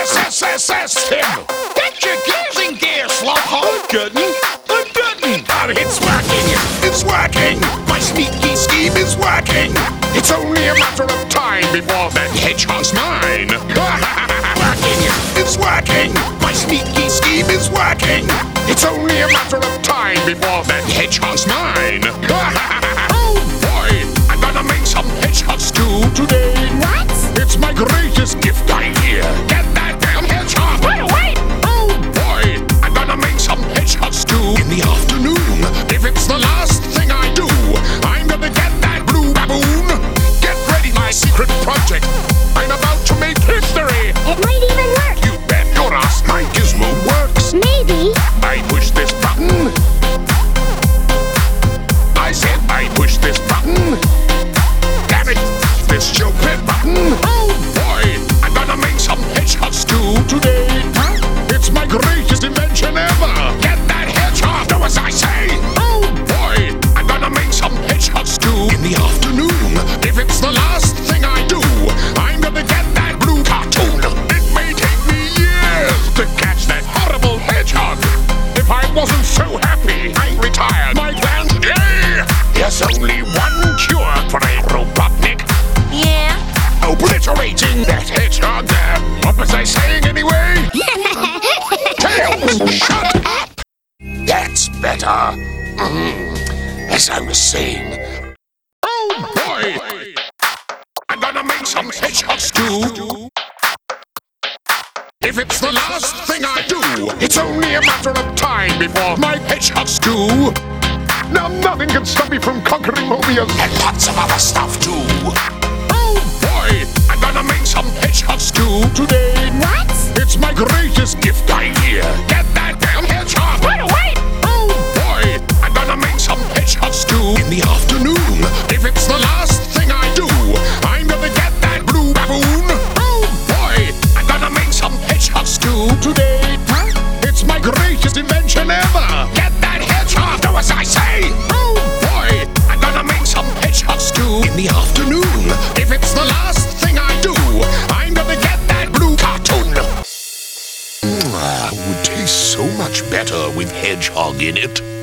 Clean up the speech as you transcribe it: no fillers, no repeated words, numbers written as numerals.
Tim! Get your gears in gear, slowpoke! I'm getting! Oh, it's working! It's working! My sneaky scheme is working! It's only a matter of time before that hedgehog's mine! Working! It's working! My sneaky scheme is working! It's only a matter of time before that hedgehog's mine! Oh boy! I'm gonna make some hedgehog stew today! What? It's my greatest gift idea! Get that damn hedgehog! Wait! Oh boy! I'm gonna make some hedgehog stew in the afternoon! If it's the last thing I do, I'm gonna get that blue baboon! Get ready, my secret project! I'm about to make history! It might even work! You bet your ass my gizmo works! Maybe! I push this button! I said I push this button! Damn it! This stupid button! Oh boy! I'm gonna make some hedgehog stew today! It's my greatest invention ever! Get that hedgehog! Do as I say! Oh boy! I'm gonna make some hedgehog stew in the afternoon! If it's the last thing I do, I'm gonna get that blue cartoon! It may take me years to catch that horrible hedgehog! If I wasn't so happy, I retired my plans today! There's only one cure for a Robotnik! Yeah? Obliterating that hedgehog there! What was I saying anyway? Tails, shut up! That's better. As I was saying... Oh boy! I'm gonna make some hedgehog stew! If it's the last thing I do, it's only a matter of time before my hedgehog stew! Now nothing can stop me from conquering Mobius! And lots of other stuff too! Oh boy! I'm gonna make some hedgehog stew today! What? It's my greatest gift idea! Get that damn hedgehog! Wait! Oh boy! I'm gonna make some hedgehog stew in the afternoon! If it's the last thing I do, I'm gonna get that blue baboon! Oh boy! I'm gonna make some hedgehog stew today! It's my greatest invention ever! Get that hedgehog! Do as I say! Oh boy! I'm gonna make some hedgehog stew in the afternoon! If it's the last thing I do, I'm gonna get that blue cartoon! Would taste so much better with hedgehog in it.